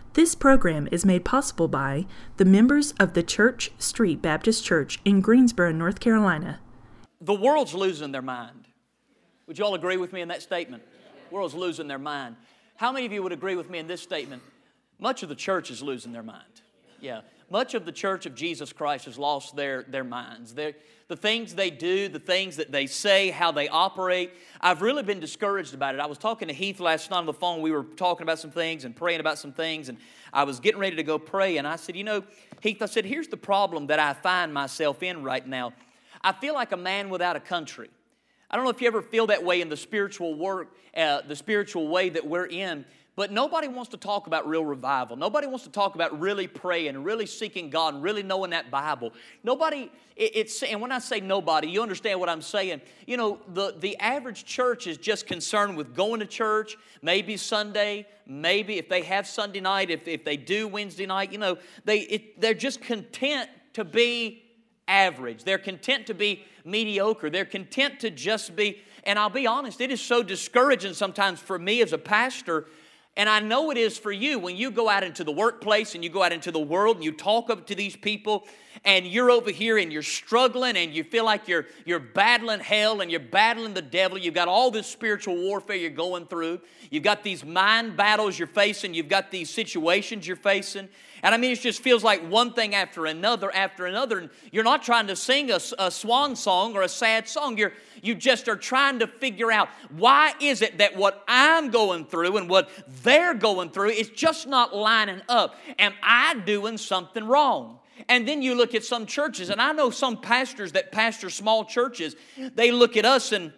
This program is made possible by the members of the Church Street Baptist Church in Greensboro, North Carolina. The world's losing their mind. Would you all agree with me in that statement? The world's losing their mind. How many of you would agree with me in this statement? Much of the church is losing their mind. Yeah. Much of the church of Jesus Christ has lost their minds. The things they do, the things that they say, how they operate. I've really been discouraged about it. I was talking to Heath last night on the phone. We were talking about some things and praying about some things. And I was getting ready to go pray. And I said, Heath, I said, here's the problem that I find myself in right now. I feel like a man without a country. I don't know if you ever feel that way in the spiritual work, the spiritual way that we're in. But nobody wants to talk about real revival. Nobody wants to talk about really praying and really seeking God and really knowing that Bible. Nobody, and when I say nobody, you understand what I'm saying. You know, the average church is just concerned with going to church, maybe Sunday, maybe if they have Sunday night, if they do Wednesday night, they're just content to be average. They're content to be mediocre. They're content to just be, and I'll be honest, it is so discouraging sometimes for me as a pastor. And I know it is for you when you go out into the workplace and you go out into the world and you talk up to these people and you're over here and you're struggling and you feel like you're battling hell and you're battling the devil. You've got all this spiritual warfare you're going through. You've got these mind battles you're facing. You've got these situations you're facing. And I mean, it just feels like one thing after another. And you're not trying to sing a swan song or a sad song. You just are trying to figure out, why is it that what I'm going through and what they're going through is just not lining up? Am I doing something wrong? And then you look at some churches, and I know some pastors that pastor small churches, they look at us and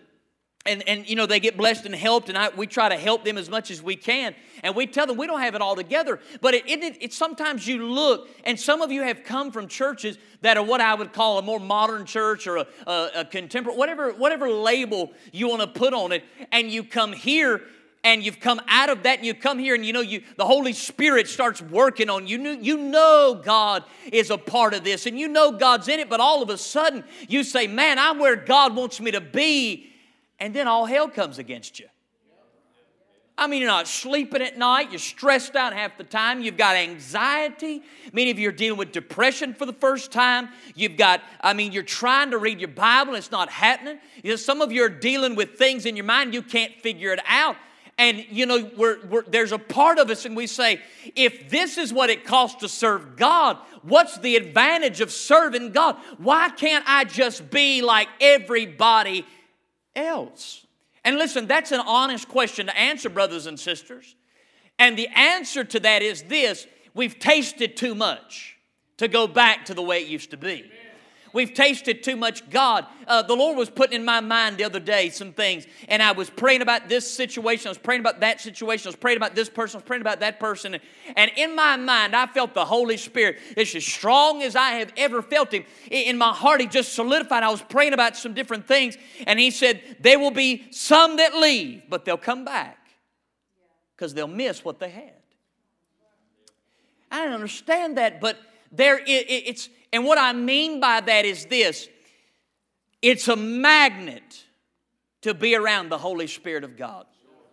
they get blessed and helped, and we try to help them as much as we can. And we tell them we don't have it all together. But it sometimes you look, and some of you have come from churches that are what I would call a more modern church or a contemporary, whatever label you want to put on it. And you come here, and you've come out of that, and you come here, and the Holy Spirit starts working on you. You know God is a part of this, and you know God's in it. But all of a sudden, you say, man, I'm where God wants me to be. And then all hell comes against you. I mean, you're not sleeping at night. You're stressed out half the time. You've got anxiety. Many of you are dealing with depression for the first time. You're trying to read your Bible. It's not happening. Some of you are dealing with things in your mind. You can't figure it out. And, there's a part of us, and we say, if this is what it costs to serve God, what's the advantage of serving God? Why can't I just be like everybody else? And listen, that's an honest question to answer, brothers and sisters. And the answer to that is this: we've tasted too much to go back to the way it used to be. We've tasted too much God. The Lord was putting in my mind the other day some things, and I was praying about this situation. I was praying about that situation. I was praying about this person. I was praying about that person. And in my mind, I felt the Holy Spirit. It's as strong as I have ever felt Him. In my heart, He just solidified. I was praying about some different things, and He said, there will be some that leave, but they'll come back because they'll miss what they had. I don't understand that, but it's... And what I mean by that is this: it's a magnet to be around the Holy Spirit of God.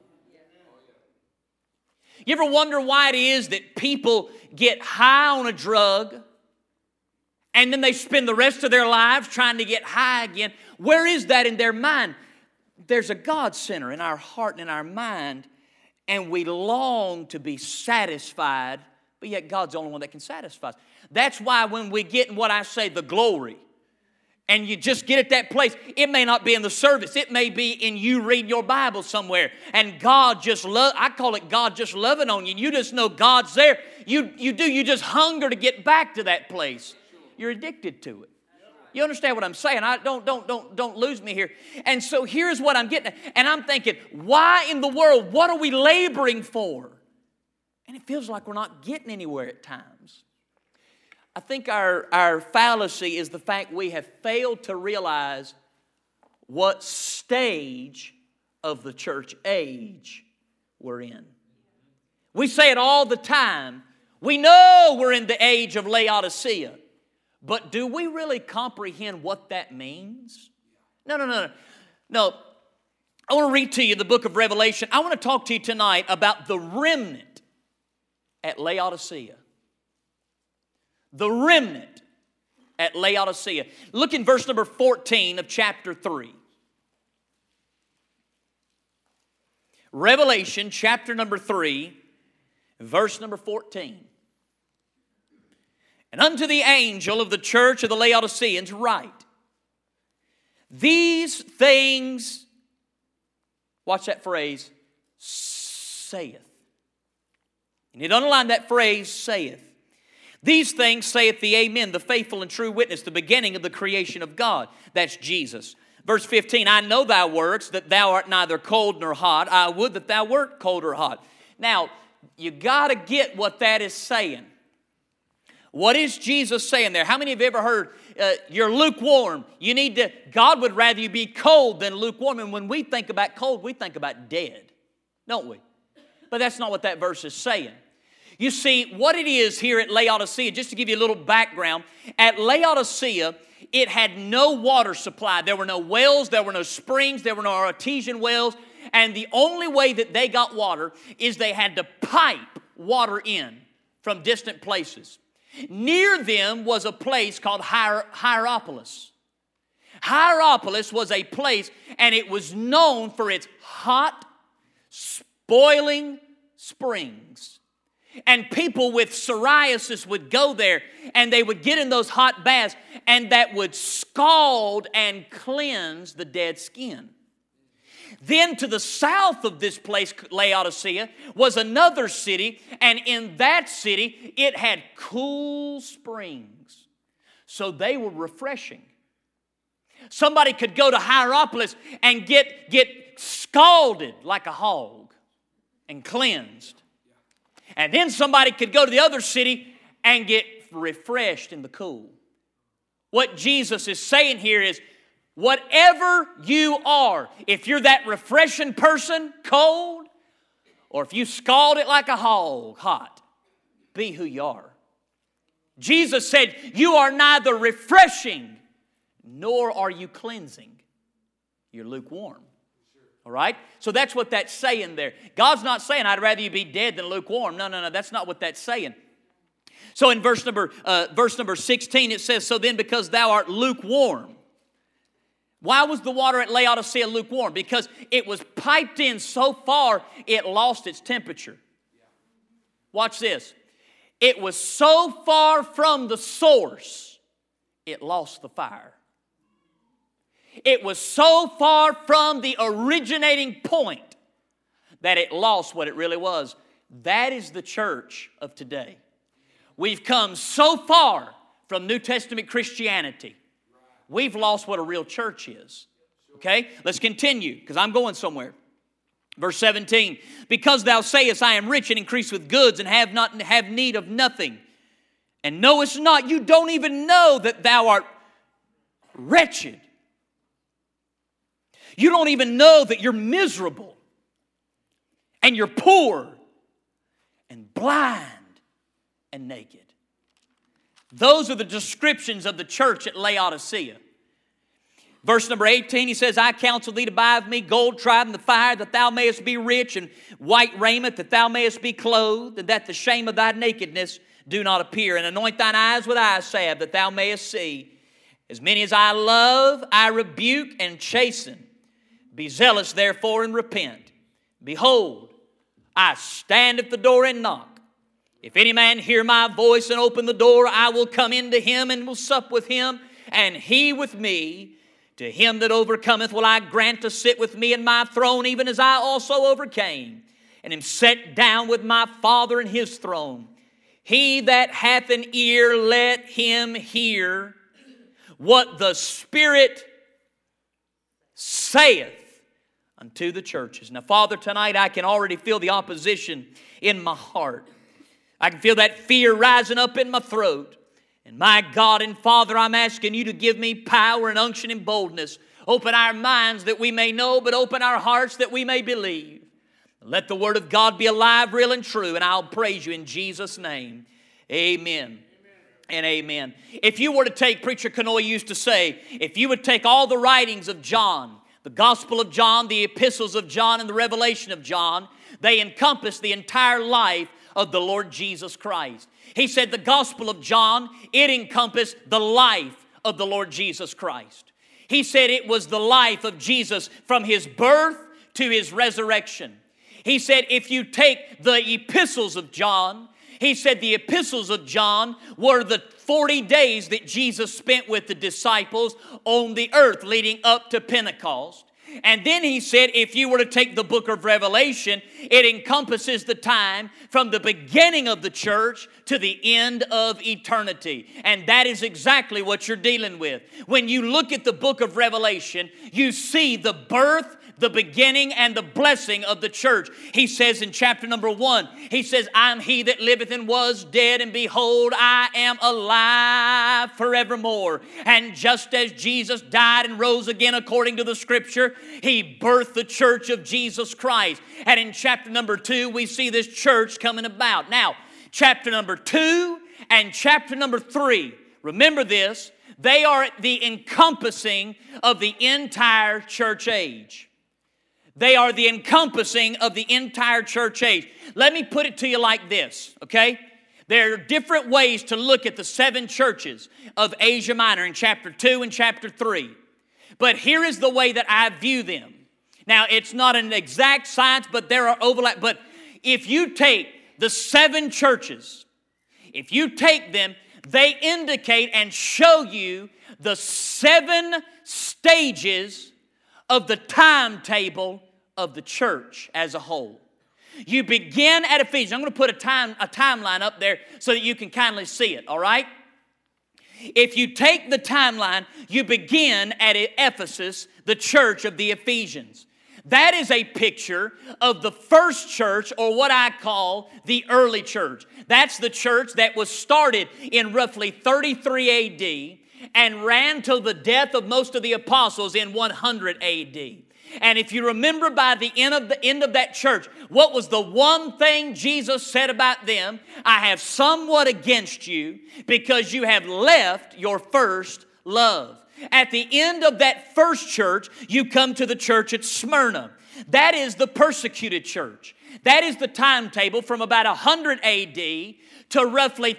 You ever wonder why it is that people get high on a drug and then they spend the rest of their lives trying to get high again? Where is that in their mind? There's a God center in our heart and in our mind, and we long to be satisfied, but yet God's the only one that can satisfy us. That's why when we get in what I say, the glory, and you just get at that place, it may not be in the service. It may be in you reading your Bible somewhere. And God just I call it God just loving on you. And you just know God's there. You just hunger to get back to that place. You're addicted to it. You understand what I'm saying? Don't lose me here. And so here's what I'm getting at. And I'm thinking, why in the world, what are we laboring for? And it feels like we're not getting anywhere at times. I think our fallacy is the fact we have failed to realize what stage of the church age we're in. We say it all the time. We know we're in the age of Laodicea. But do we really comprehend what that means? No. I want to read to you the book of Revelation. I want to talk to you tonight about the remnant at Laodicea. The remnant at Laodicea. Look in verse number 14 of chapter 3. Revelation chapter number 3, verse number 14. And unto the angel of the church of the Laodiceans write, these things, watch that phrase, saith. You need to underline that phrase, saith. These things saith the Amen, the faithful and true witness, the beginning of the creation of God. That's Jesus. Verse 15, I know thy works, that thou art neither cold nor hot. I would that thou wert cold or hot. Now, you got to get what that is saying. What is Jesus saying there? How many of you ever heard, you're lukewarm? God would rather you be cold than lukewarm. And when we think about cold, we think about dead, don't we? But that's not what that verse is saying. You see, what it is here at Laodicea, just to give you a little background, at Laodicea, it had no water supply. There were no wells, there were no springs, there were no artesian wells, and the only way that they got water is they had to pipe water in from distant places. Near them was a place called Hierapolis. Hierapolis was a place, and it was known for its hot, boiling springs. And people with psoriasis would go there, and they would get in those hot baths, and that would scald and cleanse the dead skin. Then to the south of this place, Laodicea, was another city, and in that city, it had cool springs. So they were refreshing. Somebody could go to Hierapolis and get scalded like a hog and cleansed. And then somebody could go to the other city and get refreshed in the cool. What Jesus is saying here is, whatever you are, if you're that refreshing person, cold, or if you scald it like a hog, hot, be who you are. Jesus said, you are neither refreshing nor are you cleansing. You're lukewarm. All right? So that's what that's saying there. God's not saying, I'd rather you be dead than lukewarm. No, that's not what that's saying. So in verse number 16, it says, so then because thou art lukewarm. Why was the water at Laodicea lukewarm? Because it was piped in so far, it lost its temperature. Watch this. It was so far from the source, it lost the fire. It was so far from the originating point that it lost what it really was. That is the church of today. We've come so far from New Testament Christianity. We've lost what a real church is. Okay? Let's continue, because I'm going somewhere. Verse 17, because thou sayest, I am rich and increase with goods and have need of nothing, and knowest not, you don't even know that thou art wretched. You don't even know that you're miserable, and you're poor, and blind, and naked. Those are the descriptions of the church at Laodicea. Verse number 18, he says, I counsel thee to buy of me gold tried in the fire, that thou mayest be rich, and white raiment, that thou mayest be clothed, and that the shame of thy nakedness do not appear. And anoint thine eyes with eye salve, that thou mayest see. As many as I love, I rebuke and chasten. Be zealous, therefore, and repent. Behold, I stand at the door and knock. If any man hear my voice and open the door, I will come into him and will sup with him, and he with me. To him that overcometh will I grant to sit with me in my throne, even as I also overcame, and am set down with my Father in his throne. He that hath an ear, let him hear what the Spirit saith unto the churches. Now, Father, tonight I can already feel the opposition in my heart. I can feel that fear rising up in my throat. And my God and Father, I'm asking you to give me power and unction and boldness. Open our minds that we may know, but open our hearts that we may believe. Let the Word of God be alive, real, and true, and I'll praise you in Jesus' name. Amen. And amen. If you were to take, Preacher Kanoy used to say, if you would take all the writings of John, the Gospel of John, the epistles of John, and the revelation of John, they encompass the entire life of the Lord Jesus Christ. He said the Gospel of John, it encompassed the life of the Lord Jesus Christ. He said it was the life of Jesus from His birth to His resurrection. He said if you take the epistles of John, he said the epistles of John were the 40 days that Jesus spent with the disciples on the earth leading up to Pentecost. And then he said if you were to take the book of Revelation, it encompasses the time from the beginning of the church to the end of eternity. And that is exactly what you're dealing with. When you look at the book of Revelation, you see the birth, the beginning, and the blessing of the church. He says in chapter number 1, he says, I am he that liveth and was dead, and behold, I am alive forevermore. And just as Jesus died and rose again according to the Scripture, He birthed the church of Jesus Christ. And in chapter number 2, we see this church coming about. Now, chapter number 2 and chapter number 3, remember this, they are the encompassing of the entire church age. They are the encompassing of the entire church age. Let me put it to you like this, okay? There are different ways to look at the 7 churches of Asia Minor in chapter 2 and chapter 3. But here is the way that I view them. Now, it's not an exact science, but there are overlap. But if you take the 7 churches, if you take them, they indicate and show you the 7 stages of the timetable of the church as a whole. You begin at Ephesians. I'm going to put a timeline up there so that you can kindly see it, all right? If you take the timeline, you begin at Ephesus, the church of the Ephesians. That is a picture of the first church, or what I call the early church. That's the church that was started in roughly 33 A.D. and ran till the death of most of the apostles in 100 A.D. And if you remember by the end of that church, what was the one thing Jesus said about them? I have somewhat against you because you have left your first love. At the end of that first church, you come to the church at Smyrna. That is the persecuted church. That is the timetable from about 100 A.D. to roughly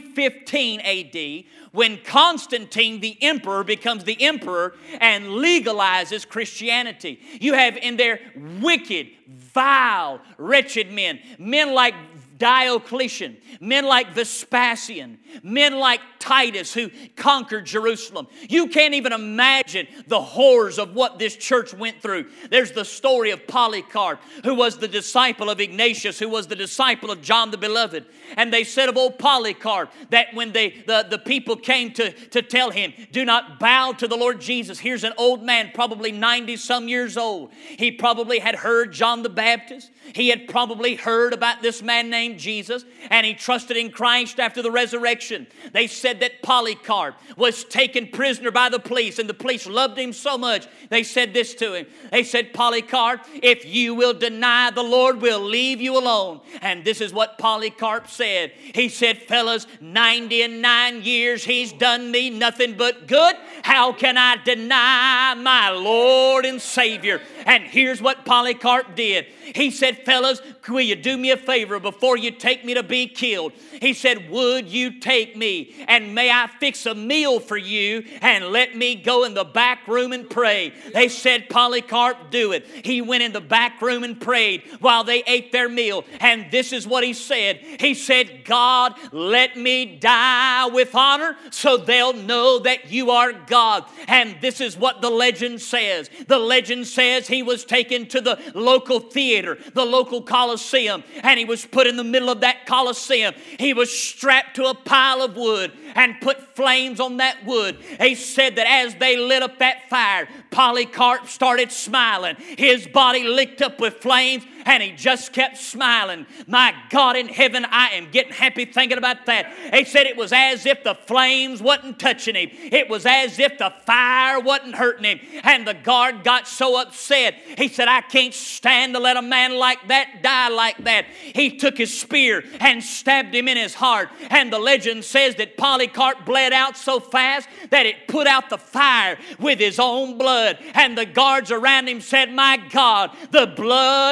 315 A.D. when Constantine the emperor becomes the emperor and legalizes Christianity. You have in there wicked, vile, wretched men. Men like Diocletian, men like Vespasian, men like Titus who conquered Jerusalem. You can't even imagine the horrors of what this church went through. There's the story of Polycarp, who was the disciple of Ignatius, who was the disciple of John the Beloved. And they said of old Polycarp that when the people came to tell him, do not bow to the Lord Jesus. Here's an old man, probably 90-some years old. He probably had heard John the Baptist. He had probably heard about this man named Jesus, and he trusted in Christ after the resurrection. They said that Polycarp was taken prisoner by the police, and the police loved him so much, they said this to him. They said, Polycarp, if you will deny, the Lord will leave you alone. And this is what Polycarp said. He said, fellas, 99 years he's done me nothing but good. How can I deny my Lord and Savior? And here's what Polycarp did. He said, fellas, will you do me a favor before you take me to be killed? He said, would you take me and may I fix a meal for you and let me go in the back room and pray? They said, Polycarp, do it. He went in the back room and prayed while they ate their meal. And this is what he said. He said, God, let me die with honor so they'll know that you are God. And this is what the legend says. The legend says he was taken to the local theater, the local Coliseum, and he was put in the middle of that Coliseum. He was strapped to a pile of wood and put flames on that wood. They said that as they lit up that fire, Polycarp started smiling. His body licked up with flames, and he just kept smiling. My God in heaven, I am getting happy thinking about that. They said it was as if the flames wasn't touching him. It was as if the fire wasn't hurting him. And the guard got so upset. He said, I can't stand to let a man like that die like that. He took his spear and stabbed him in his heart. And the legend says that Polycarp bled out so fast that it put out the fire with his own blood. And the guards around him said, my God, the blood has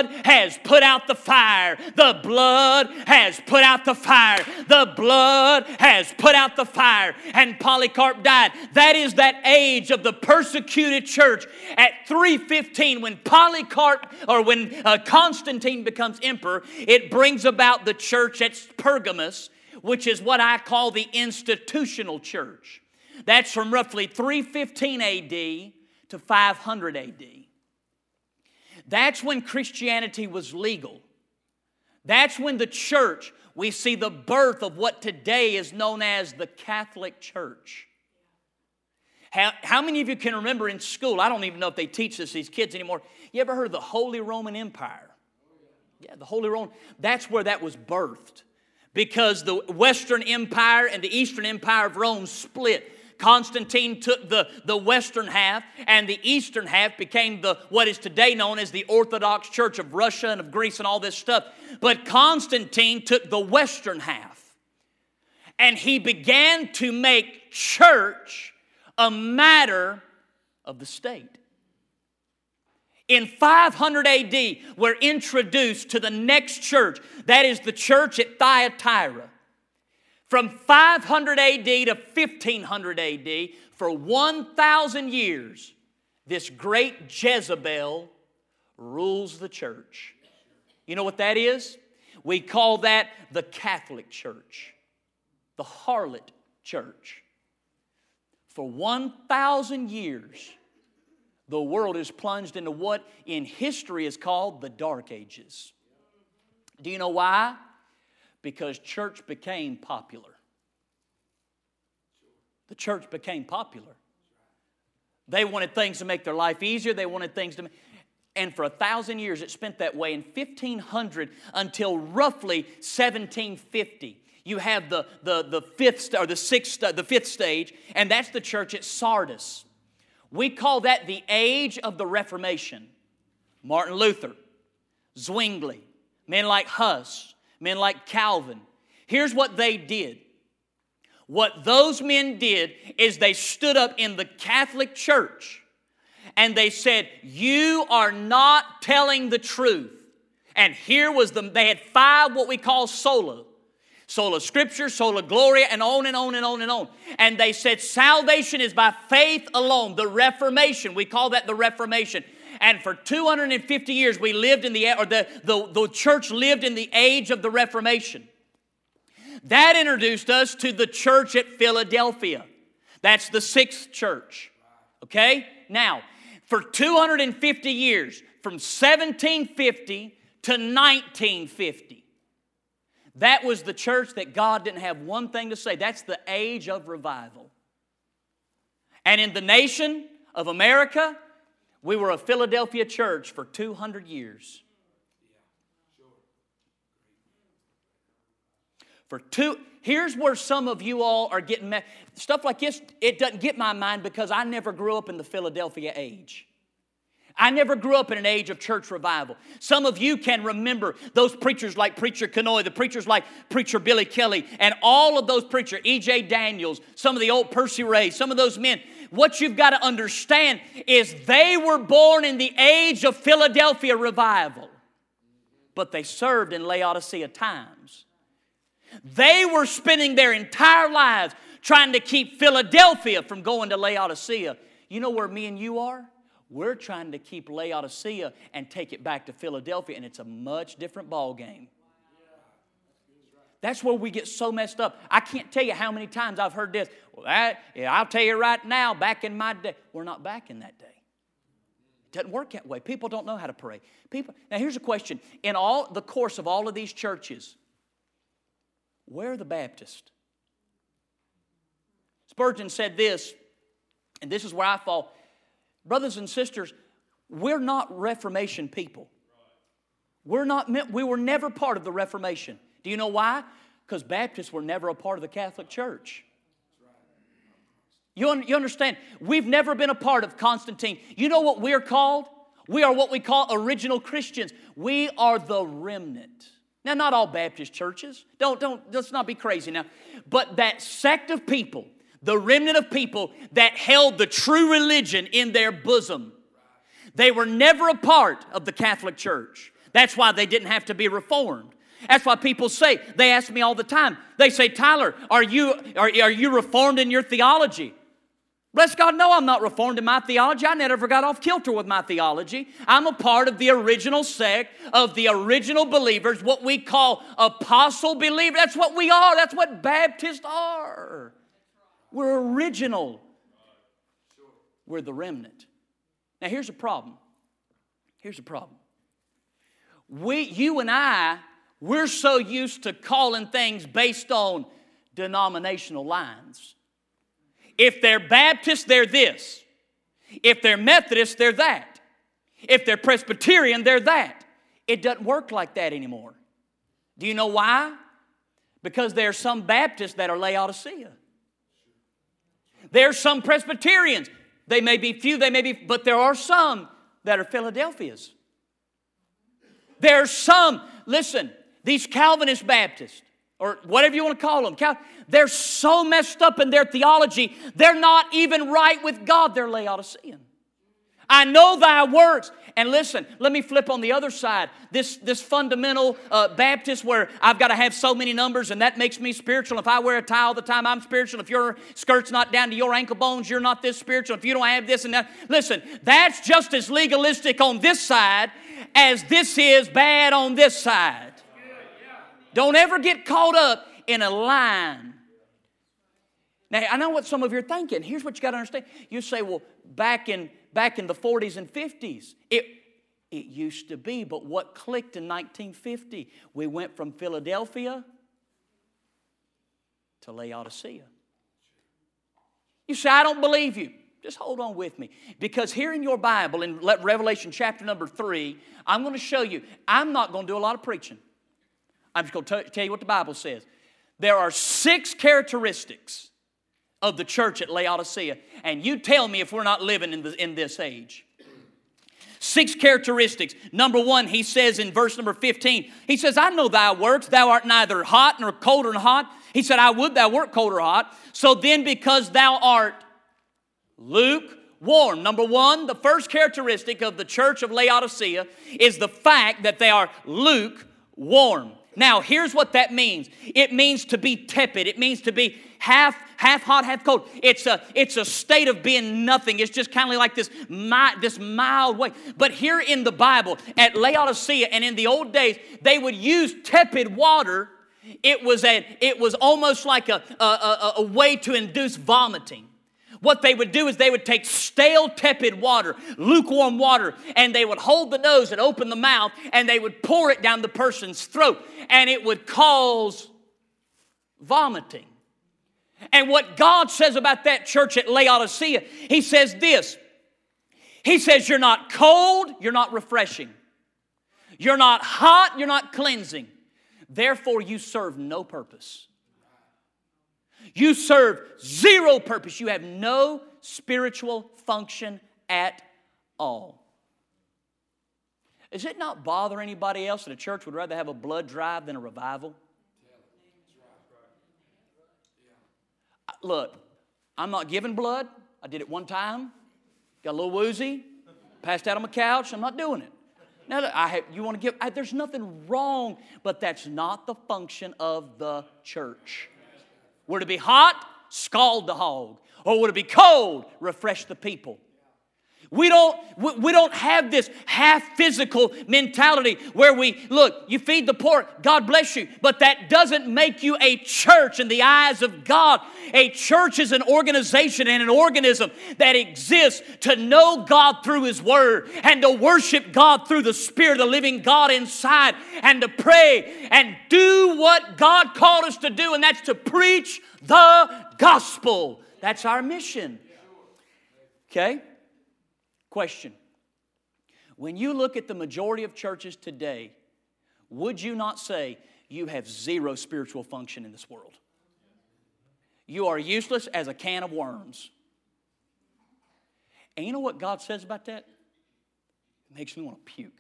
has put out the fire. The blood has put out the fire. The blood has put out the fire. And Polycarp died. That is that age of the persecuted church. At 315, when Constantine becomes emperor, it brings about the church at Pergamos, which is what I call the institutional church. That's from roughly 315 AD to 500 AD. That's when Christianity was legal. That's when the church, we see the birth of what today is known as the Catholic Church. How many of you can remember in school, I don't even know if they teach these kids anymore, you ever heard of the Holy Roman Empire? Yeah, the Holy Roman, that's where that was birthed. Because the Western Empire and the Eastern Empire of Rome split. Constantine took the western half, and the eastern half became what is today known as the Orthodox Church of Russia and of Greece and all this stuff. But Constantine took the western half, and he began to make church a matter of the state. In 500 AD, we're introduced to the next church. That is the church at Thyatira. From 500 AD to 1500 AD, for 1,000 years, this great Jezebel rules the church. You know what that is? We call that the Catholic Church, the harlot church. For 1,000 years, the world is plunged into what in history is called the Dark Ages. Do you know why? Because church became popular. The church became popular. They wanted things to make their life easier. They wanted things to... And for 1,000 years it spent that way. In 1500 until roughly 1750, you have the fifth stage, and that's the church at Sardis. We call that the age of the Reformation. Martin Luther, Zwingli, men like Huss, men like Calvin. Here's what they did. What those men did is they stood up in the Catholic Church and they said, you are not telling the truth. And here was they had 5 what we call sola. Sola Scripture, sola Gloria, and on and on and on and on. And they said salvation is by faith alone. The Reformation, we call that the Reformation. And for 250 years we lived in the church lived in the age of the Reformation. That introduced us to the church at Philadelphia. That's the 6th church. Okay? Now, for 250 years, from 1750 to 1950, that was the church that God didn't have one thing to say. That's the age of revival. And in the nation of America, we were a Philadelphia church for 200 years. Here's where some of you all are getting mad. Stuff like this, it doesn't get my mind because I never grew up in the Philadelphia age. I never grew up in an age of church revival. Some of you can remember those preachers like Preacher Kanoy, the preachers like Preacher Billy Kelly, and all of those preachers, E.J. Daniels, some of the old Percy Ray, some of those men. What you've got to understand is they were born in the age of Philadelphia revival, but they served in Laodicea times. They were spending their entire lives trying to keep Philadelphia from going to Laodicea. You know where me and you are? We're trying to keep Laodicea and take it back to Philadelphia, and it's a much different ball game. That's where we get so messed up. I can't tell you how many times I've heard this. Well, I'll tell you right now, back in my day. We're not back in that day. It doesn't work that way. People don't know how to pray. Now, here's a question. In all the course of all of these churches, where are the Baptists? Spurgeon said this, and this is where I fall. Brothers and sisters, we're not Reformation people. We were never part of the Reformation. Do you know why? Because Baptists were never a part of the Catholic Church. You understand? We've never been a part of Constantine. You know what we're called? We are what we call original Christians. We are the remnant. Now, not all Baptist churches. Let's not be crazy now. But that sect of people, the remnant of people that held the true religion in their bosom. They were never a part of the Catholic Church. That's why they didn't have to be reformed. That's why people say, they ask me all the time, they say, Tyler, are you reformed in your theology? Bless God, no, I'm not reformed in my theology. I never got off kilter with my theology. I'm a part of the original sect of the original believers, what we call apostle believers. That's what we are. That's what Baptists are. We're original. We're the remnant. Now, here's the problem. Here's the problem. You and I, we're so used to calling things based on denominational lines. If they're Baptist, they're this. If they're Methodist, they're that. If they're Presbyterian, they're that. It doesn't work like that anymore. Do you know why? Because there are some Baptists that are Laodicea. There are some Presbyterians. They may be few, but there are some that are Philadelphias. There are some, listen, these Calvinist Baptists, or whatever you want to call them, they're so messed up in their theology, they're not even right with God. They're Laodicean. I know thy works. And listen, let me flip on the other side. This fundamental Baptist where I've got to have so many numbers and that makes me spiritual. If I wear a tie all the time, I'm spiritual. If your skirt's not down to your ankle bones, you're not this spiritual. If you don't have this and that. Listen, that's just as legalistic on this side as this is bad on this side. Don't ever get caught up in a line. Now, I know what some of you are thinking. Here's what you got to understand. You say, well, back in the 40s and 50s, it used to be, but what clicked in 1950? We went from Philadelphia to Laodicea. You say, I don't believe you. Just hold on with me. Because here in your Bible, in Revelation chapter number 3, I'm going to show you, I'm not going to do a lot of preaching. I'm just going to tell you what the Bible says. There are 6 characteristics of the church at Laodicea, and you tell me if we're not living in this age. 6 characteristics. Number 1, he says in verse number 15, he says, I know thy works, thou art neither hot nor cold or hot. He said, I would thou wert cold or hot. So then because thou art lukewarm. Number 1, the first characteristic of the church of Laodicea is the fact that they are lukewarm. Now, here's what that means. It means to be tepid. It means to be half hot, half cold. It's a state of being nothing. It's just kind of like this mild way. But here in the Bible, at Laodicea and in the old days, they would use tepid water. It was almost like a way to induce vomiting. What they would do is they would take stale, tepid water, lukewarm water, and they would hold the nose and open the mouth, and they would pour it down the person's throat, and it would cause vomiting. And what God says about that church at Laodicea, He says this. He says, you're not cold, you're not refreshing. You're not hot, you're not cleansing. Therefore, you serve no purpose. You serve zero purpose. You have no spiritual function at all. Does it not bother anybody else that a church would rather have a blood drive than a revival? Look, I'm not giving blood. I did it one time. Got a little woozy. Passed out on my couch. I'm not doing it. Now, you want to give, there's nothing wrong, but that's not the function of the church. Would it be hot? Scald the hog. Or would it be cold? Refresh the people. We don't have this half physical mentality where you feed the poor, God bless you, but that doesn't make you a church in the eyes of God. A church is an organization and an organism that exists to know God through His Word and to worship God through the Spirit of the living God inside and to pray and do what God called us to do, and that's to preach the gospel. That's our mission. Okay? Question. When you look at the majority of churches today, would you not say you have zero spiritual function in this world? You are useless as a can of worms. And you know what God says about that? It makes me want to puke.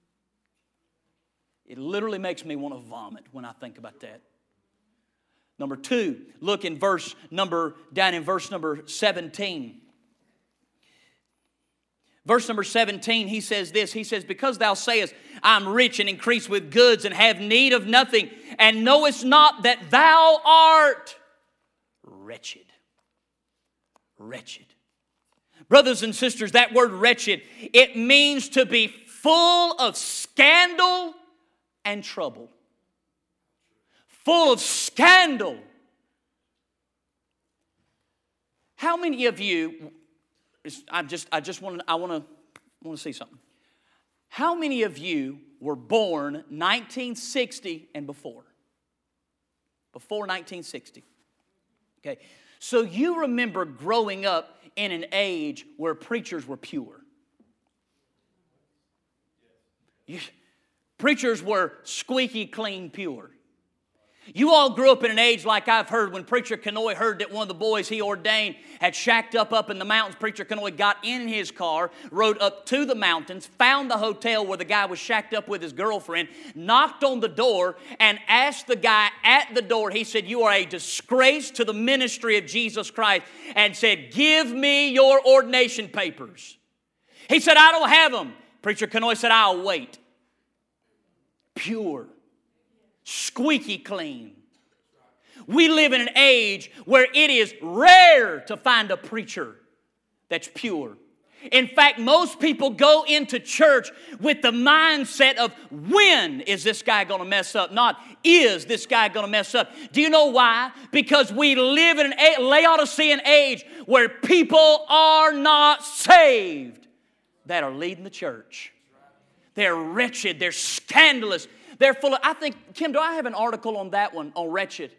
It literally makes me want to vomit when I think about that. Number 2, look in down in verse number 17. Verse number 17, he says this. He says, because thou sayest, I'm rich and increase with goods and have need of nothing, and knowest not that thou art wretched. Wretched. Brothers and sisters, that word wretched, it means to be full of scandal and trouble. Full of scandal. How many of you, I want to see something. How many of you were born 1960 and before? Before 1960. Okay. So you remember growing up in an age where preachers were pure. Preachers were squeaky clean pure. You all grew up in an age like I've heard when Preacher Kenoy heard that one of the boys he ordained had shacked up in the mountains. Preacher Kenoy got in his car, rode up to the mountains, found the hotel where the guy was shacked up with his girlfriend, knocked on the door, and asked the guy at the door, he said, you are a disgrace to the ministry of Jesus Christ, and said, give me your ordination papers. He said, I don't have them. Preacher Kenoy said, I'll wait. Pure. Squeaky clean. We live in an age where it is rare to find a preacher that's pure. In fact, most people go into church with the mindset of when is this guy going to mess up, not is this guy going to mess up. Do you know why? Because we live in an Laodicean age where people are not saved that are leading the church. They're wretched, they're scandalous. They're full of, I think, Kim, do I have an article on that one, on wretched?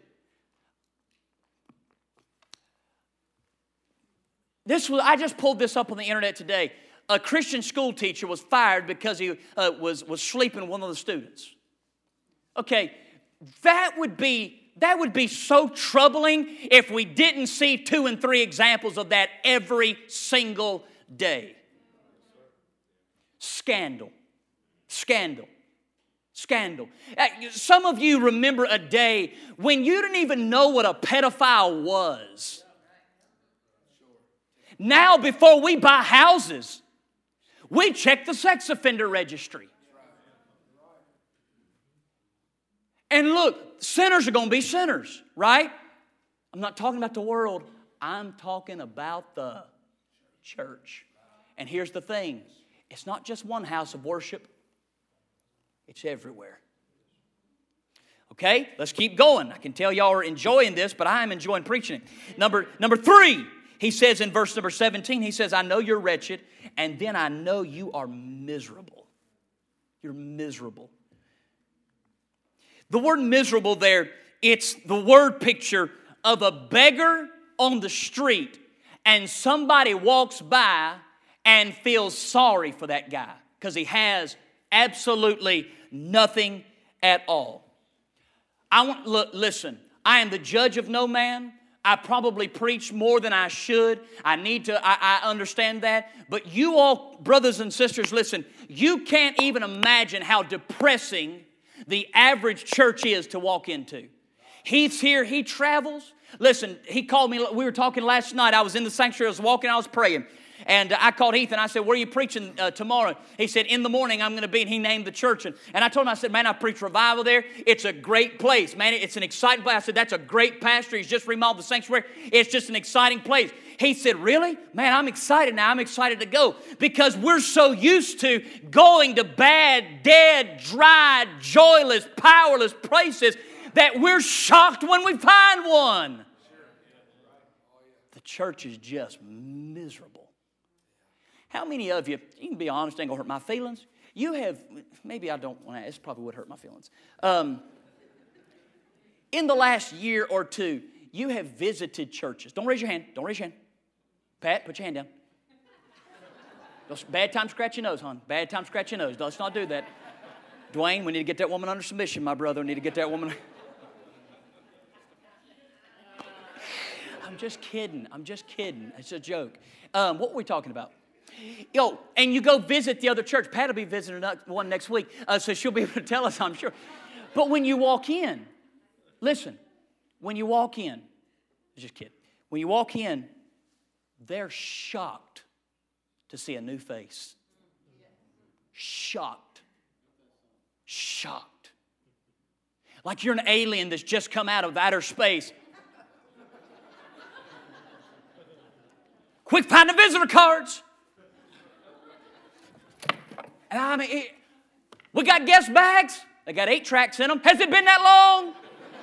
I just pulled this up on the internet today. A Christian school teacher was fired because he was sleeping with one of the students. Okay, that would be so troubling if we didn't see 2 and 3 examples of that every single day. Scandal. Scandal. Scandal. Some of you remember a day when you didn't even know what a pedophile was. Now, before we buy houses, we check the sex offender registry. And look, sinners are going to be sinners, right? I'm not talking about the world. I'm talking about the church. And here's the thing. It's not just one house of worship. It's everywhere. Okay, let's keep going. I can tell y'all are enjoying this, but I am enjoying preaching it. Number 3, he says in verse number 17, he says, I know you're wretched, and then I know you are miserable. You're miserable. The word miserable there, it's the word picture of a beggar on the street, and somebody walks by and feels sorry for that guy because he has absolutely nothing at all. Listen, I am the judge of no man. I probably preach more than I should. I understand that. But you all, brothers and sisters, listen, you can't even imagine how depressing the average church is to walk into. He's here, he travels. Listen, he called me, we were talking last night. I was in the sanctuary, I was walking, I was praying. And I called Heath and I said, where are you preaching tomorrow? He said, in the morning I'm going to be. And he named the church. And I told him, I said, man, I preach revival there. It's a great place. Man, it's an exciting place. I said, that's a great pastor. He's just remodeled the sanctuary. It's just an exciting place. He said, really? Man, I'm excited now. I'm excited to go. Because we're so used to going to bad, dead, dry, joyless, powerless places that we're shocked when we find one. The church is just miserable. How many of you can be honest, ain't going to hurt my feelings. You have, maybe I don't want to, this probably would hurt my feelings. In the last year or two, you have visited churches. Don't raise your hand. Don't raise your hand. Pat, put your hand down. Bad time, scratch your nose, hon. Bad time, scratch your nose. Let's not do that. Dwayne, we need to get that woman under submission, my brother. We need to get that woman. I'm just kidding. I'm just kidding. It's a joke. What were we talking about? And you go visit the other church. Pat will be visiting one next week, so she'll be able to tell us, I'm sure. But when you walk in, listen, when you walk in, just kidding. When you walk in, they're shocked to see a new face. Shocked. Shocked. Like you're an alien that's just come out of outer space. Quick, find the visitor cards. And I mean, we got guest bags. They got 8 tracks in them. Has it been that long?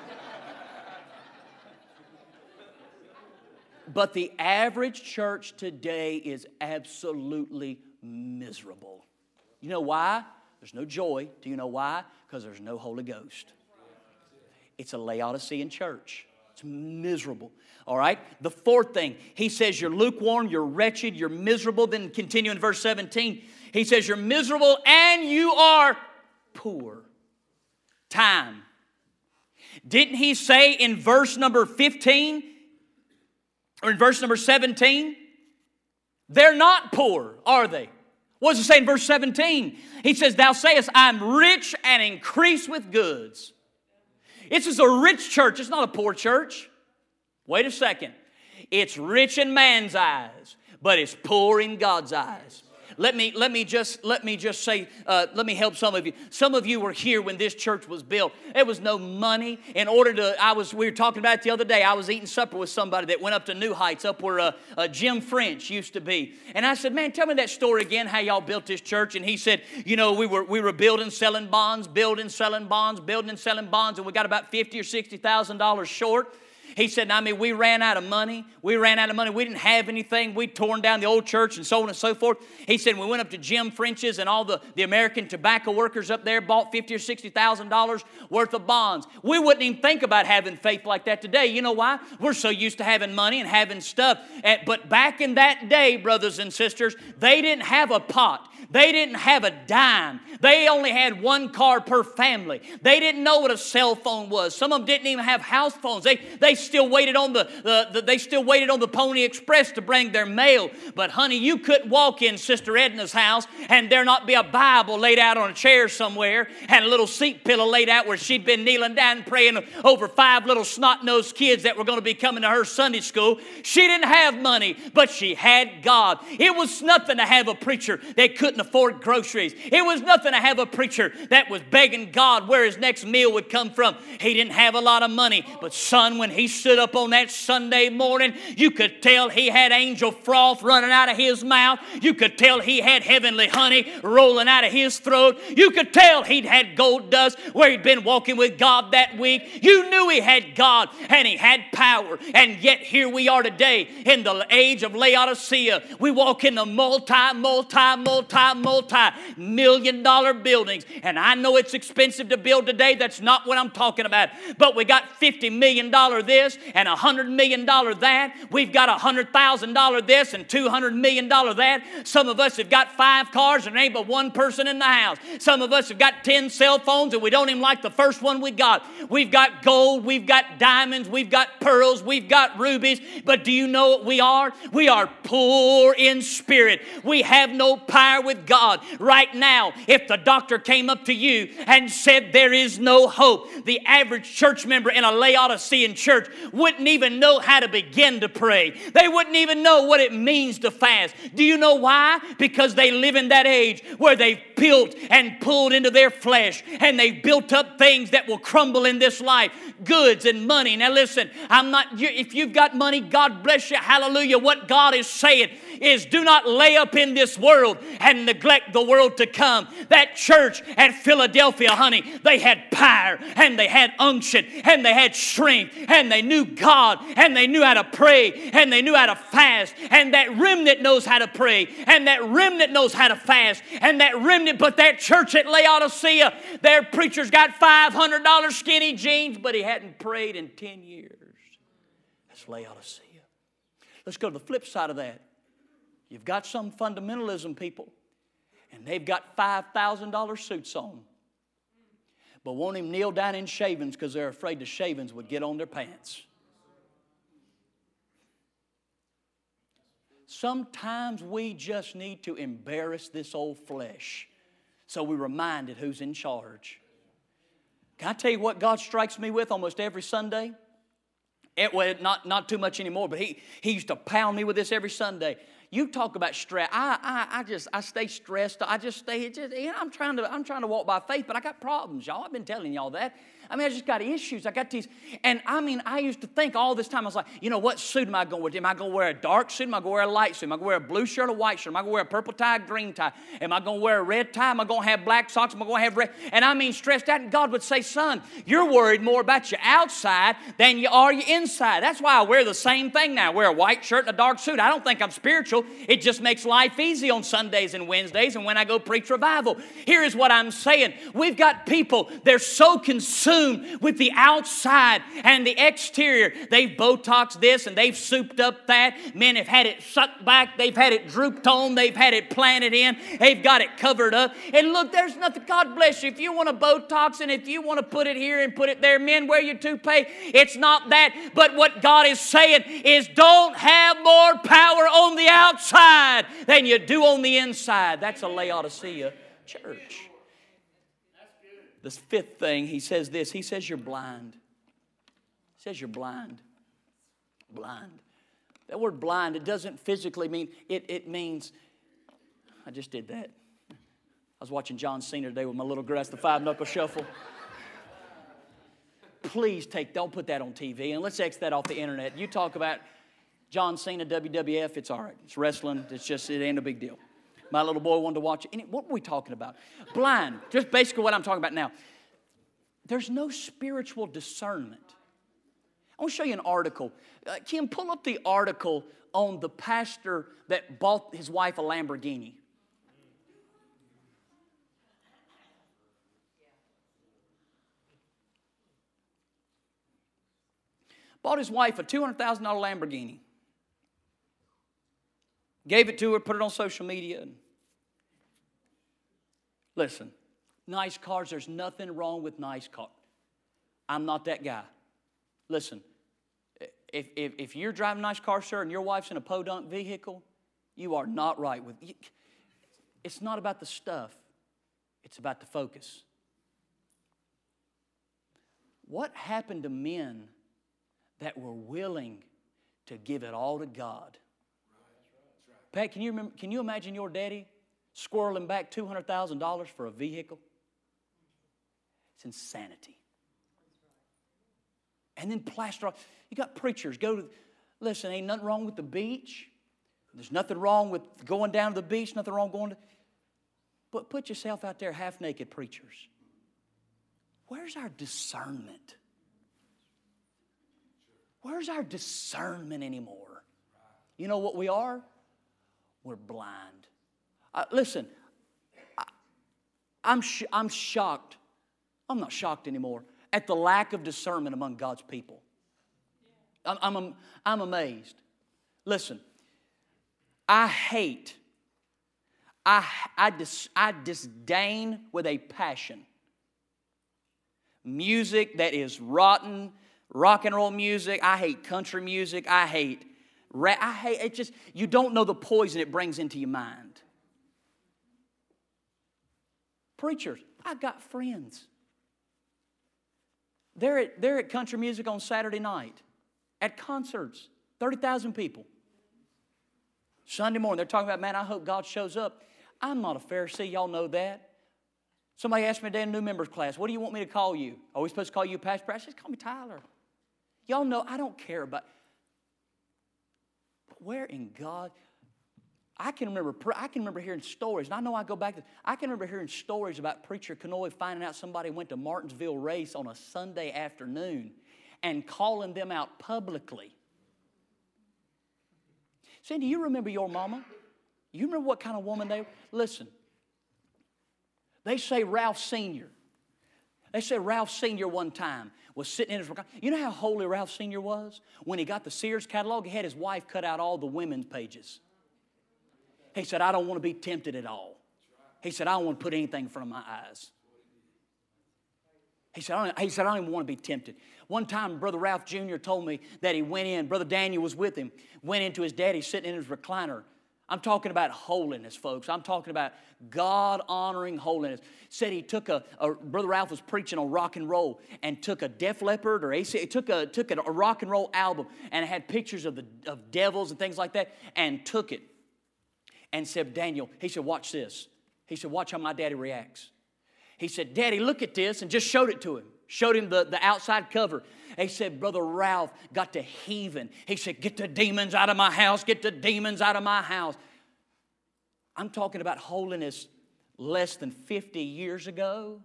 But the average church today is absolutely miserable. You know why? There's no joy. Do you know why? Because there's no Holy Ghost. It's a Laodicean church. It's miserable. All right? The fourth thing, he says you're lukewarm, you're wretched, you're miserable. Then continue in verse 17. He says you're miserable and you are poor. Time. Didn't he say in verse number 15 or in verse number 17? They're not poor, are they? What does it say in verse 17? He says, thou sayest, I'm rich and increase with goods. This is a rich church. It's not a poor church. Wait a second. It's rich in man's eyes, but it's poor in God's eyes. Let me just say, let me help some of you. Some of you were here when this church was built. There was no money. We were talking about it the other day. I was eating supper with somebody that went up to New Heights, up where Jim French used to be. And I said, man, tell me that story again, how y'all built this church. And he said, you know, we were building, selling bonds, and we got about $50,000 or $60,000 short. He said, I mean, we ran out of money. We didn't have anything. We'd torn down the old church and so on and so forth. He said, we went up to Jim French's and all the American tobacco workers up there bought $50,000 or $60,000 worth of bonds. We wouldn't even think about having faith like that today. You know why? We're so used to having money and having stuff. But back in that day, brothers and sisters, they didn't have a pot. They didn't have a dime. They only had one car per family. They didn't know what a cell phone was. Some of them didn't even have house phones. They still waited on the Pony Express to bring their mail. But honey, you couldn't walk in Sister Edna's house and there not be a Bible laid out on a chair somewhere and a little seat pillow laid out where she'd been kneeling down and praying over 5 little snot-nosed kids that were going to be coming to her Sunday school. She didn't have money, but she had God. It was nothing to have a preacher that couldn't afford groceries. It was nothing to have a preacher that was begging God where his next meal would come from. He didn't have a lot of money, but son, when he stood up on that Sunday morning, you could tell he had angel froth running out of his mouth. You could tell he had heavenly honey rolling out of his throat. You could tell he'd had gold dust where he'd been walking with God that week. You knew he had God and he had power. And yet here we are today in the age of Laodicea. We walk in the multi-million-dollar buildings. And I know it's expensive to build today. That's not what I'm talking about. But we got $50 million this and $100 million that. We've got $100,000 this and $200 million that. Some of us have got 5 cars and there ain't but one person in the house. Some of us have got 10 cell phones and we don't even like the first one we got. We've got gold, we've got diamonds, we've got pearls, we've got rubies. But do you know what we are? We are poor in spirit. We have no power with God. Right now, if the doctor came up to you and said there is no hope, the average church member in a Laodicean church wouldn't even know how to begin to pray. They wouldn't even know what it means to fast. Do you know why? Because they live in that age where they've built and pulled into their flesh and they've built up things that will crumble in this life. Goods and money. Now listen, if you've got money, God bless you, hallelujah. What God is saying is do not lay up in this world and neglect the world to come. That church at Philadelphia, honey, they had power and they had unction and they had strength and they knew God and they knew how to pray and they knew how to fast, and that remnant knows how to pray and that remnant knows how to fast and that remnant. But that church at Laodicea, their preacher's got $500 skinny jeans, but he hadn't prayed in 10 years. That's Laodicea. Let's go to the flip side of that. You've got some fundamentalism people, and they've got $5,000 suits on, but won't even kneel down in shavings because they're afraid the shavings would get on their pants. Sometimes we just need to embarrass this old flesh so we're reminded who's in charge. Can I tell you what God strikes me with almost every Sunday? Well, not too much anymore, but he used to pound me with this every Sunday. You talk about stress. I stay stressed. I'm trying to walk by faith, but I got problems, y'all. I've been telling y'all that. I mean, I just got issues. I got these. And I mean, I used to think all this time, I was like, you know, what suit am I going to wear? Am I going to wear a dark suit? Am I going to wear a light suit? Am I going to wear a blue shirt or white shirt? Am I going to wear a purple tie, green tie? Am I going to wear a red tie? Am I going to have black socks? Am I going to have red? And I mean, stressed out. And God would say, son, you're worried more about your outside than you are your inside. That's why I wear the same thing now. I wear a white shirt and a dark suit. I don't think I'm spiritual. It just makes life easy on Sundays and Wednesdays and when I go preach revival. Here is what I'm saying. We've got people, they're so consumed with the outside and the exterior. They've Botoxed this and they've souped up that. Men have had it sucked back. They've had it drooped on. They've had it planted in. They've got it covered up. And look, there's nothing. God bless you. If you want to Botox and if you want to put it here and put it there, men, wear your toupee. It's not that. But what God is saying is don't have more power on the outside than you do on the inside. That's a Laodicea church. The fifth thing, he says this. He says you're blind. He says you're blind. Blind. That word blind, it doesn't physically mean, it means, I just did that. I was watching John Cena today with my little girl. That's the 5-knuckle shuffle. Please don't put that on TV and let's X that off the internet. You talk about John Cena, WWF, it's all right. It's wrestling. It ain't a big deal. My little boy wanted to watch it. And what were we talking about? Blind. Just basically what I'm talking about now. There's no spiritual discernment. I want to show you an article. Kim, pull up the article on the pastor that bought his wife a Lamborghini. Bought his wife a $200,000 Lamborghini. Gave it to her, put it on social media. Listen, nice cars, there's nothing wrong with nice cars. I'm not that guy. Listen, if you're driving a nice car, sir, and your wife's in a podunk vehicle, you are not right with it. It's not about the stuff. It's about the focus. What happened to men that were willing to give it all to God? Pat, can you imagine your daddy squirreling back $200,000 for a vehicle? It's insanity. And then plaster off. You got preachers listen, ain't nothing wrong with the beach. There's nothing wrong with going down to the beach, nothing wrong going to. But put yourself out there, half-naked preachers. Where's our discernment? Where's our discernment anymore? You know what we are? We're blind. Listen, I'm shocked. I'm not shocked anymore at the lack of discernment among God's people. I'm amazed. Listen, I disdain with a passion music that is rotten, rock and roll music. I hate country music. I hate it. Just, you don't know the poison it brings into your mind. Preachers, I got friends. They're at country music on Saturday night, at concerts, 30,000 people. Sunday morning, they're talking about, man, I hope God shows up. I'm not a Pharisee, y'all know that. Somebody asked me today in new members class, what do you want me to call you? Are we supposed to call you Pastor? I said, call me Tyler. Y'all know I don't care about. Where in God? I can remember hearing stories, and I know I go back to, I can remember hearing stories about Preacher Kanoy finding out somebody went to Martinsville race on a Sunday afternoon and calling them out publicly. Cindy, you remember your mama? You remember what kind of woman they were? Listen, they say Ralph Sr. One time was sitting in his recliner. You know how holy Ralph Sr. was? When he got the Sears catalog, he had his wife cut out all the women's pages. He said, I don't want to be tempted at all. He said, I don't want to put anything in front of my eyes. He said, I don't even want to be tempted. One time, Brother Ralph Jr. told me that he went in, Brother Daniel was with him, went into his daddy sitting in his recliner. I'm talking about holiness, folks. I'm talking about God-honoring holiness. Said he took Brother Ralph was preaching on rock and roll and took a Def Leppard or AC, took a rock and roll album and it had pictures of devils and things like that and took it and said, Daniel, he said, watch this. He said, watch how my daddy reacts. He said, Daddy, look at this, and just showed it to him. Showed him the outside cover. He said, Brother Ralph got to heaving. He said, get the demons out of my house. Get the demons out of my house. I'm talking about holiness less than 50 years ago.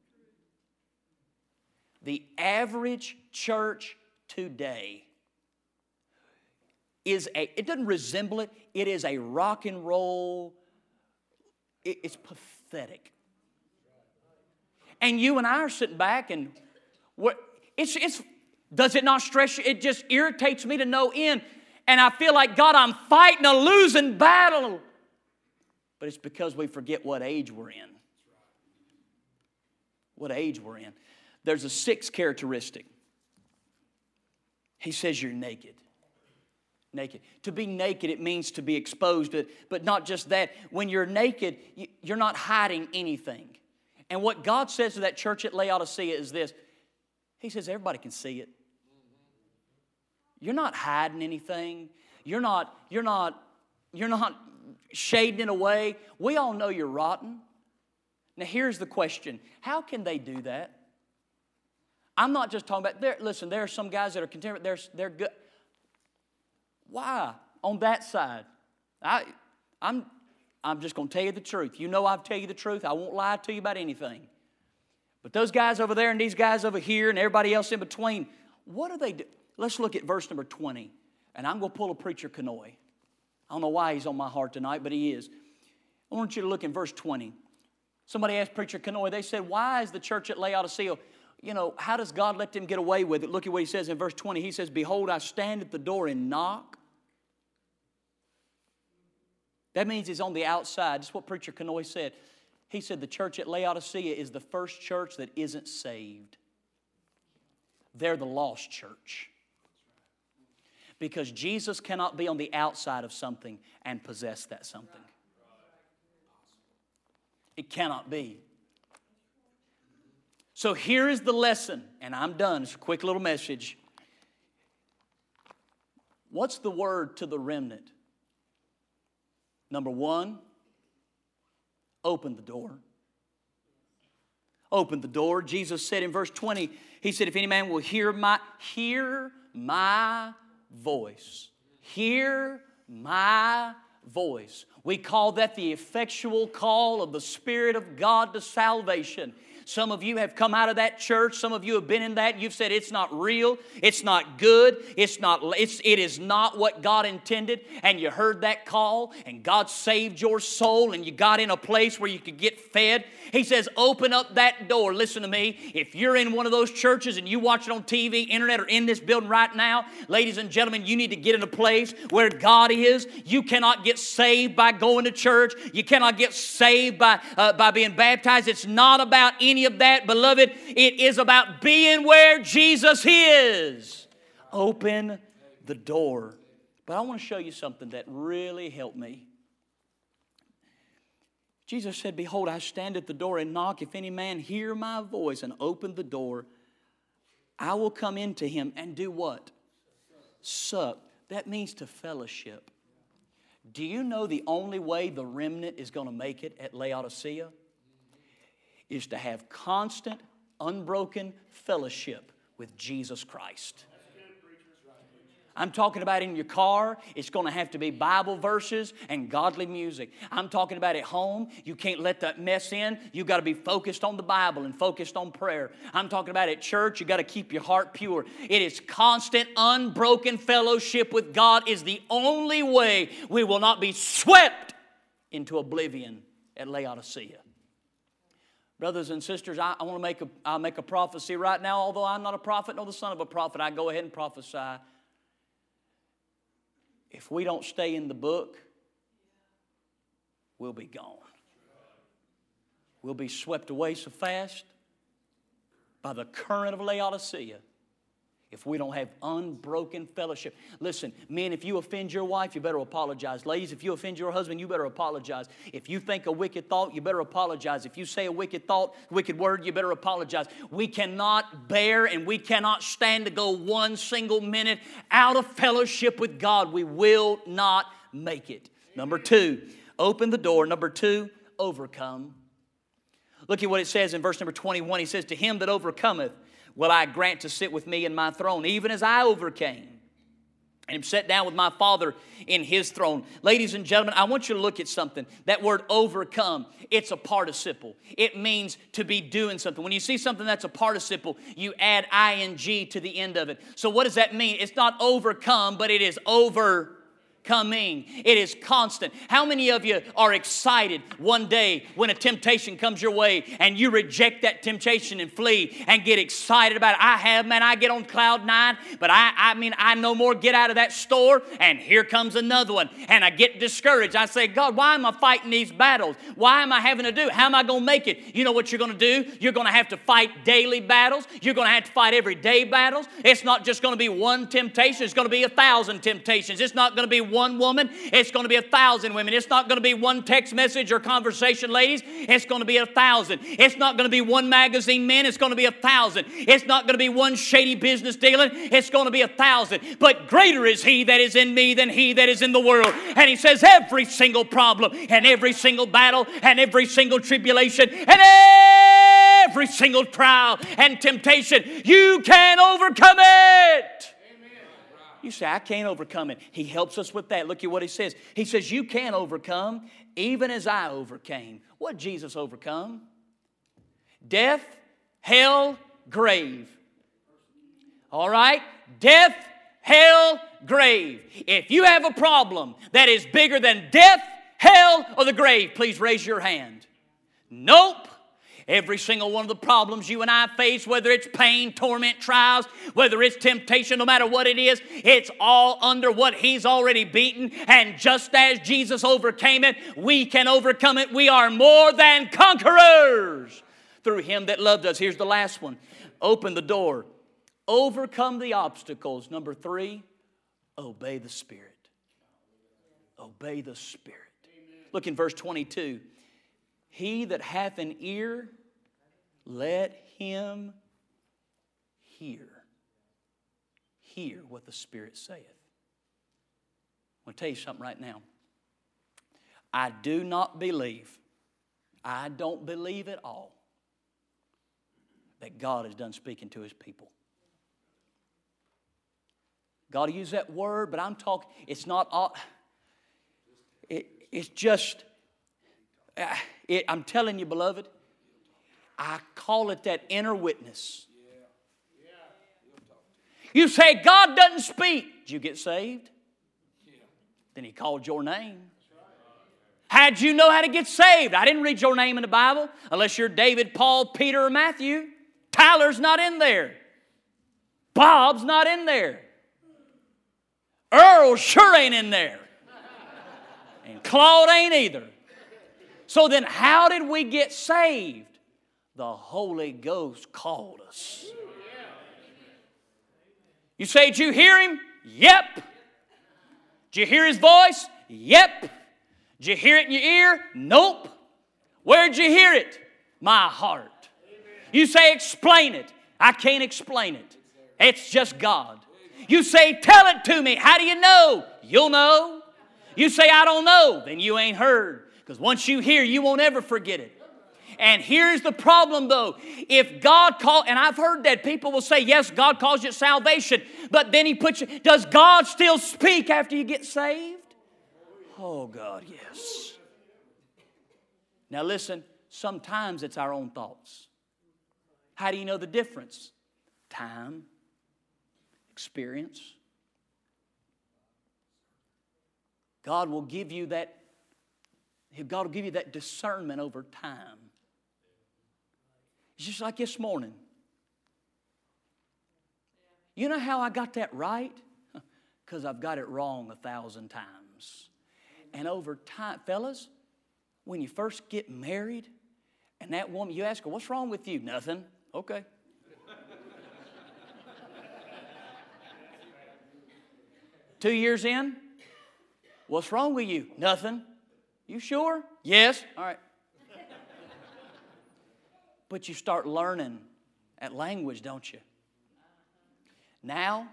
The average church today it doesn't resemble it. It is a rock and roll. It's pathetic. And you and I are sitting back and does it not stress you? It just irritates me to no end. And I feel like, God, I'm fighting a losing battle. But it's because we forget what age we're in. What age we're in. There's a sixth characteristic. He says you're naked. Naked. To be naked, it means to be exposed. But not just that. When you're naked, you're not hiding anything. And what God says to that church at Laodicea is this. He says everybody can see it. You're not hiding anything. You're not shading it away. We all know you're rotten. Now here's the question. How can they do that? I'm not just talking about, listen, there are some guys that are content, they're good. Why? On that side. I'm just going to tell you the truth. You know I'll tell you the truth. I won't lie to you about anything. But those guys over there and these guys over here and everybody else in between, what do they do? Let's look at verse number 20. And I'm going to pull a preacher Kanoy. I don't know why he's on my heart tonight, but he is. I want you to look in verse 20. Somebody asked Preacher Kanoy, they said, why is the church at Laodicea, how does God let them get away with it? Look at what he says in verse 20. He says, behold, I stand at the door and knock. That means he's on the outside. That's what Preacher Kanoy said. He said the church at Laodicea is the first church that isn't saved. They're the lost church. Because Jesus cannot be on the outside of something and possess that something. It cannot be. So here is the lesson, and I'm done. It's a quick little message. What's the word to the remnant? Number one, open the door. Open the door. Jesus said in verse 20, He said, if any man will hear my voice. Hear my voice. We call that the effectual call of the Spirit of God to salvation. Some of you have come out of that church. Some of you have been in that. You've said it's not real. It's not good. It is not what God intended. And you heard that call and God saved your soul and you got in a place where you could get fed. He says, open up that door. Listen to me. If you're in one of those churches and you watch it on TV, internet, or in this building right now, ladies and gentlemen, you need to get in a place where God is. You cannot get saved by going to church. You cannot get saved by being baptized. It's not about any of that, beloved. It is about being where Jesus is. Open the door. But I want to show you something that really helped me. Jesus said, behold, I stand at the door and knock. If any man hear my voice and open the door, I will come into him and do what? Sup. That means to fellowship. Do you know the only way the remnant is going to make it at Laodicea? Is to have constant, unbroken fellowship with Jesus Christ. I'm talking about in your car, it's going to have to be Bible verses and godly music. I'm talking about at home, you can't let that mess in. You've got to be focused on the Bible and focused on prayer. I'm talking about at church, you've got to keep your heart pure. It is constant, unbroken fellowship with God is the only way we will not be swept into oblivion at Laodicea. Brothers and sisters, I'll make a prophecy right now. Although I'm not a prophet nor the son of a prophet, I go ahead and prophesy. If we don't stay in the book, we'll be gone. We'll be swept away so fast by the current of Laodicea if we don't have unbroken fellowship. Listen, men, if you offend your wife, you better apologize. Ladies, if you offend your husband, you better apologize. If you think a wicked thought, you better apologize. If you say a wicked thought, wicked word, you better apologize. We cannot bear and we cannot stand to go one single minute out of fellowship with God. We will not make it. Number two, Open the door. Number 2, overcome. Look at what it says in verse number 21. He says, to him that overcometh will I grant to sit with me in my throne, even as I overcame and am set down with my Father in His throne. Ladies and gentlemen, I want you to look at something. That word overcome, it's a participle. It means to be doing something. When you see something that's a participle, you add ing to the end of it. So what does that mean? It's not overcome, but it is overcoming. It is constant. How many of you are excited one day when a temptation comes your way and you reject that temptation and flee and get excited about it? I have, man. I get on cloud 9, but I no more get out of that store and here comes another one. And I get discouraged. I say, God, why am I fighting these battles? Why am I having to do? How am I going to make it? You know what you're going to do? You're going to have to fight daily battles. You're going to have to fight everyday battles. It's not just going to be one temptation. It's going to be 1,000 temptations. It's not going to be one woman, it's going to be 1,000 women. It's not going to be one text message or conversation, ladies. It's going to be 1,000. It's not going to be one magazine, men. It's going to be 1,000. It's not going to be one shady business dealing. It's going to be 1,000. But greater is He that is in me than he that is in the world. And He says every single problem and every single battle and every single tribulation and every single trial and temptation, you can overcome it. You say, I can't overcome it. He helps us with that. Look at what He says. He says, you can overcome even as I overcame. What did Jesus overcome? Death, hell, grave. All right? Death, hell, grave. If you have a problem that is bigger than death, hell, or the grave, please raise your hand. Nope. Every single one of the problems you and I face, whether it's pain, torment, trials, whether it's temptation, no matter what it is, it's all under what He's already beaten. And just as Jesus overcame it, we can overcome it. We are more than conquerors through Him that loved us. Here's the last one. Open the door. Overcome the obstacles. Number 3, obey the Spirit. Obey the Spirit. Look in verse 22. He that hath an ear, let him hear. Hear what the Spirit saith. I want to tell you something right now. I do not believe, I don't believe at all, that God is done speaking to His people. God used that word, but I'm talking, it's not all, it's just, I'm telling you, beloved, I call it that inner witness. You say, God doesn't speak. Did you get saved? Then He called your name. How'd you know how to get saved? I didn't read your name in the Bible unless you're David, Paul, Peter, or Matthew. Tyler's not in there. Bob's not in there. Earl sure ain't in there. And Claude ain't either. So then how did we get saved? The Holy Ghost called us. You say, did you hear Him? Yep. Did you hear His voice? Yep. Did you hear it in your ear? Nope. Where'd you hear it? My heart. You say, explain it. I can't explain it. It's just God. You say, tell it to me. How do you know? You'll know. You say, I don't know. Then you ain't heard. Because once you hear, you won't ever forget it. And here's the problem though. If God called, and I've heard that people will say, yes, God calls you salvation. But then He puts you, does God still speak after you get saved? Oh God, yes. Now listen, sometimes it's our own thoughts. How do you know the difference? Time, experience. God will give you that discernment over time. It's just like this morning. You know how I got that right? Because I've got it wrong 1,000 times. And over time, fellas, when you first get married, and that woman, you ask her, what's wrong with you? Nothing. Okay. Two years in, what's wrong with you? Nothing. You sure? Yes. All right. But you start learning that language, don't you? Now,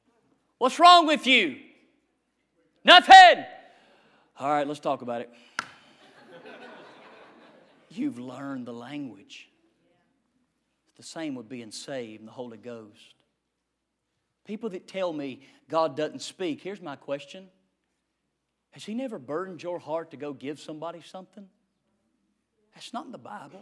what's wrong with you? Nothing. All right, let's talk about it. You've learned the language. It's the same with being saved and the Holy Ghost. People that tell me God doesn't speak, here's my question. Has He never burdened your heart to go give somebody something? That's not in the Bible.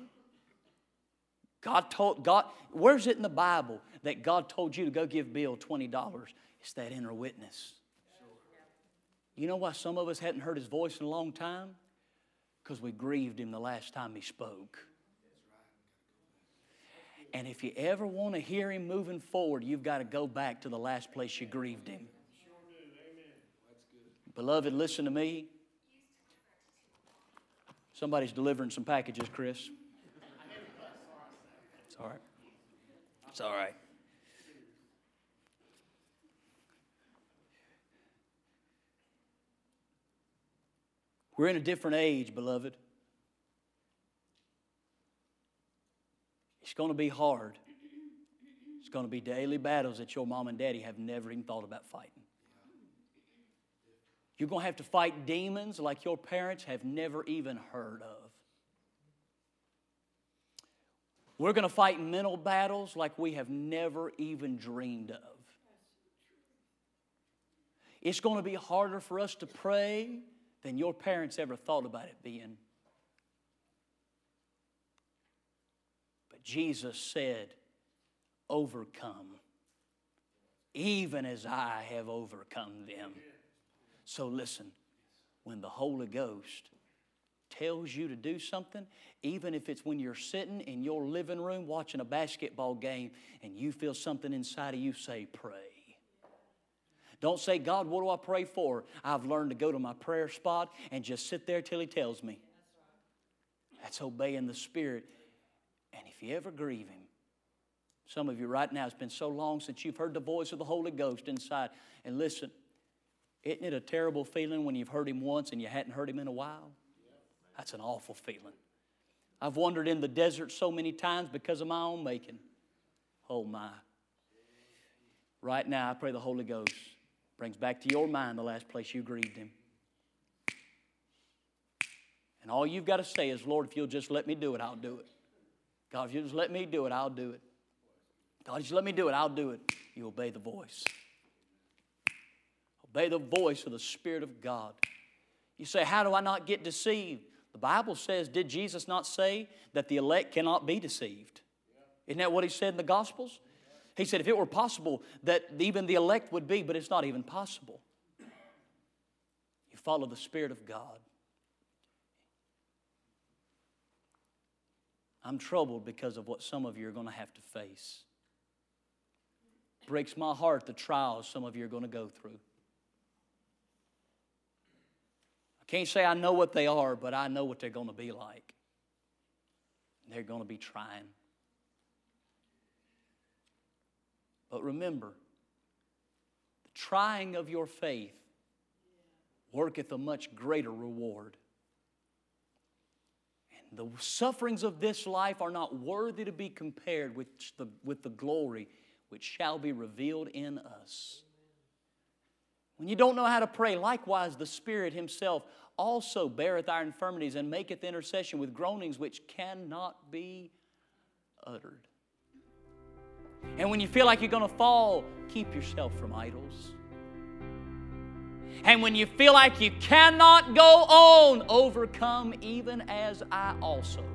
Where's it in the Bible that God told you to go give Bill $20? It's that inner witness. You know why some of us hadn't heard His voice in a long time? Because we grieved Him the last time He spoke. And if you ever want to hear Him moving forward, you've got to go back to the last place you grieved Him. Beloved, listen to me. Somebody's delivering some packages, Chris. It's all right. It's all right. We're in a different age, beloved. It's going to be hard. It's going to be daily battles that your mom and daddy have never even thought about fighting. You're going to have to fight demons like your parents have never even heard of. We're going to fight mental battles like we have never even dreamed of. It's going to be harder for us to pray than your parents ever thought about it being. But Jesus said, overcome, even as I have overcome them. So listen, when the Holy Ghost tells you to do something, even if it's when you're sitting in your living room watching a basketball game and you feel something inside of you, say, pray. Don't say, God, what do I pray for? I've learned to go to my prayer spot and just sit there till He tells me. That's obeying the Spirit. And if you ever grieve Him, some of you right now, it's been so long since you've heard the voice of the Holy Ghost inside. And listen, isn't it a terrible feeling when you've heard Him once and you hadn't heard Him in a while? That's an awful feeling. I've wandered in the desert so many times because of my own making. Oh my. Right now, I pray the Holy Ghost brings back to your mind the last place you grieved Him. And all you've got to say is, Lord, if you'll just let me do it, I'll do it. God, if you'll just let me do it, I'll do it. God, just let me do it, I'll do it. You obey the voice. Obey the voice of the Spirit of God. You say, how do I not get deceived? The Bible says, did Jesus not say that the elect cannot be deceived? Isn't that what He said in the Gospels? He said if it were possible that even the elect would be, but it's not even possible. You follow the Spirit of God. I'm troubled because of what some of you are going to have to face. Breaks my heart the trials some of you are going to go through. I can't say I know what they are, but I know what they're going to be like. They're going to be trying. But remember, the trying of your faith worketh a much greater reward. And the sufferings of this life are not worthy to be compared with the glory which shall be revealed in us. When you don't know how to pray, likewise the Spirit Himself also beareth our infirmities and maketh intercession with groanings which cannot be uttered. And when you feel like you're going to fall, keep yourself from idols. And when you feel like you cannot go on, overcome even as I also